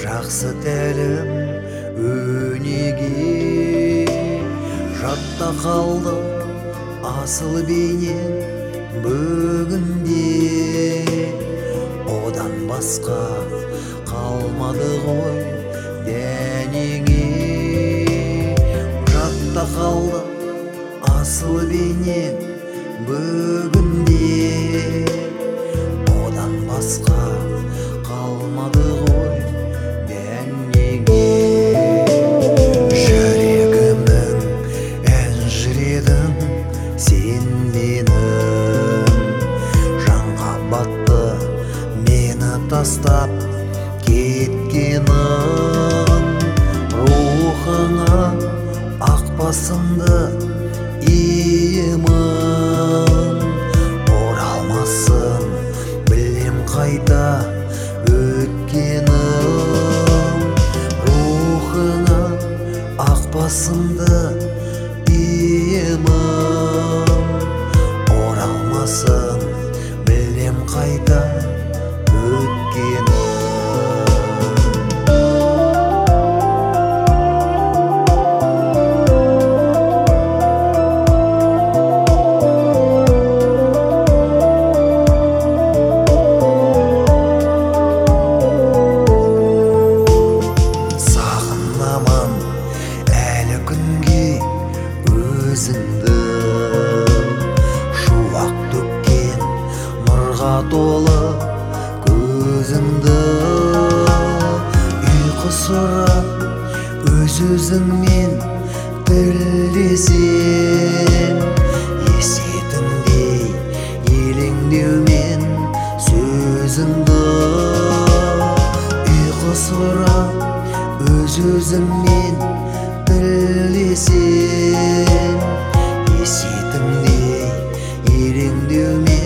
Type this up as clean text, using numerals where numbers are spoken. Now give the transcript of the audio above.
жақсы тәлім өнеге, жадта қалды асыл бейнең бүгінде. Одан басқа қалмады ғой дәнеңе, жадта қалды асыл бейнең бүгінде. Одан басқа қалмады ғой дәнеңе. Жүрегімнің әнжіредің сен менің, жаңғабатты мені тастап кеткенің. Рухыңа ақбасымды иемін, оралмасын білем қайта өткенім. Рухыңа ақбасымды иемін, оралмасын білем қайта өткенім. Өзіңді шуақ төккен нұрға толы көзіңді, ұйқы сұрап өз-өзіңмен тілдесең, есетіңдей елеңдеумен сөзіңді. Ұйқы сұрап өз-өзіңмен тілдесең, есетіңдей елеңдеумен